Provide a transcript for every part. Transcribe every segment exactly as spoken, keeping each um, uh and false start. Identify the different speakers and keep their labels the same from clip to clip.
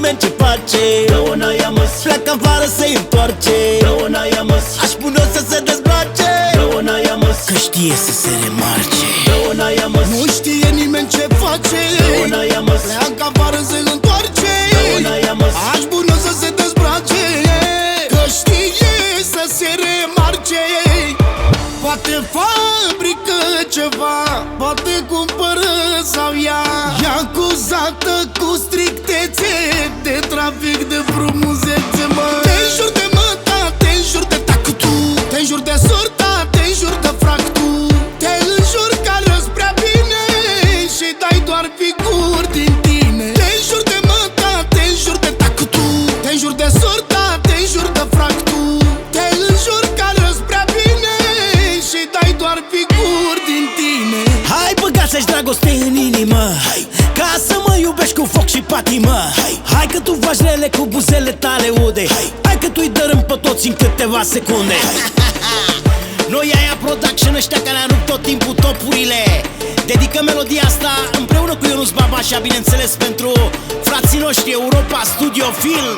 Speaker 1: nimeni ce face.
Speaker 2: Dă-o n-aia măs,
Speaker 1: Pleacă afară să-i întoarce.
Speaker 2: dă-o n-aia măs,
Speaker 1: Aș pune-o să se dezbrace,
Speaker 2: dă-o n-aia măs,
Speaker 1: că știe să se remarce.
Speaker 2: dă-o n-aia măs,
Speaker 1: Nu știe nimeni ce face.
Speaker 2: dă-o n-aia măs,
Speaker 1: Pleacă afară să-i întoarce.
Speaker 2: dă-o n-aia măs,
Speaker 1: Aș pune-o să se dezbrace, că știe să se remarce. Poate fabrică ceva, poate cumpără sau ia. E acuzată cu strictețe de trafic de frumusețe, mă. Te înjur de măta, te înjur de tacu tu, te înjur de surta, te înjur de frac tu. Te înjur că arăți prea bine și dai doar figuri din tine. Te înjur de măta, te înjur de tacu tu, te înjur de surta, te înjur de frac tu. Te înjur că arăți prea bine și dai doar figuri din tine. Hai băga-ți dragoste în inimă, hai, ca să mă iubești cu foc și patimă. Hai, hai că tu faci rele cu buzele tale ude. Hai, hai că tu-i dărâm pe toți în câteva secunde. Noi aia production, ăștia care au rupt tot timpul topurile. Dedică melodia asta împreună cu Ionuț Babașa, bineînțeles, pentru frații noștri Europa Studio Film.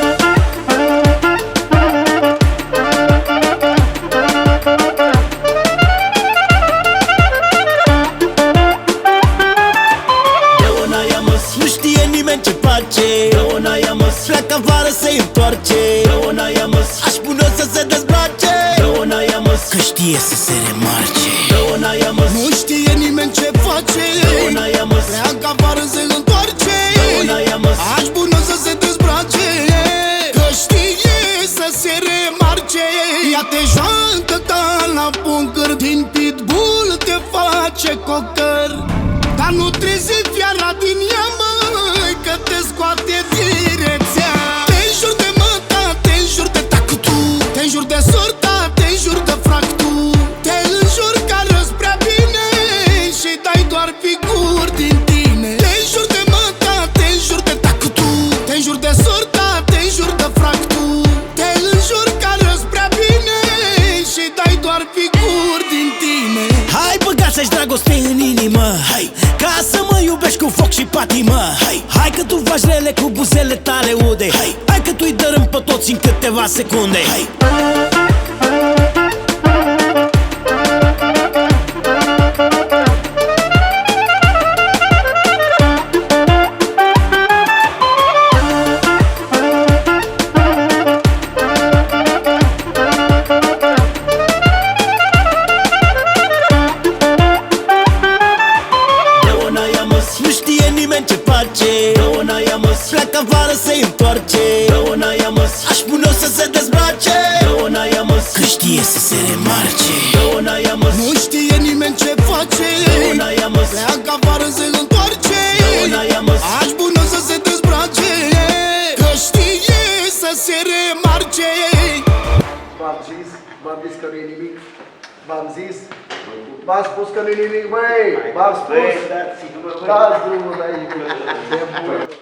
Speaker 1: Nu știe nimeni ce face.
Speaker 2: dă-o n-aia măs,
Speaker 1: Pleacă afară să-i întoarce.
Speaker 2: dă-o n-aia măs,
Speaker 1: Aș pune-o să se dezbrace,
Speaker 2: dă-o n-aia măs,
Speaker 1: că știe să se remarce.
Speaker 2: dă-o n-aia măs,
Speaker 1: Nu știe nimeni ce face.
Speaker 2: dă-o n-aia măs,
Speaker 1: Pleacă afară să-i întoarce.
Speaker 2: dă-o n-aia măs,
Speaker 1: Aș pune-o să se dezbrace, că știe să se remarce. Ea te joacă ca la poker, din pitbull te face cocăr. Dar nu trezi fiara din ea, măi, că te scoate direcția. Te înjur de măta, te înjur de tacu tu, te înjur de surta, te înjur de frac tu. Te înjur că arăți prea bine și dai doar figuri din tine. Te înjur de măta, te înjur de tacu tu, te înjur de surta, te înjur de frac tu. Te înjur că arăți prea bine și dai doar figuri din tine. Hai băga-ți dragoste în inimă, hai, ca să mă iubești cu foc și patimă. Hai, hai că tu faci rele cu buzele tale ude. Hai, hai că tu-i dărâm pe toți în câteva secunde. Hai. Nu știe nimeni ce face.
Speaker 2: dă-o n-aia măs,
Speaker 1: Pleacă afară să-i întoarce.
Speaker 2: dă-o n-aia măs,
Speaker 1: Aș pune-o să se dezbrace,
Speaker 2: dă-o n-aia măs,
Speaker 1: că știe să se remarce.
Speaker 2: dă-o n-aia măs,
Speaker 1: Nu știe nimeni ce face.
Speaker 2: dă-o n-aia măs,
Speaker 1: Pleacă afară să-i întoarce.
Speaker 2: dă-o n-aia măs,
Speaker 1: Aș pune-o să se dezbrace, că știe să se remarce.
Speaker 3: V-am zis, v-am zis că nu-i nimic. V-am zis, v-am spus că nu-i nimic, băi. V-am spus. Dați drumul de aici.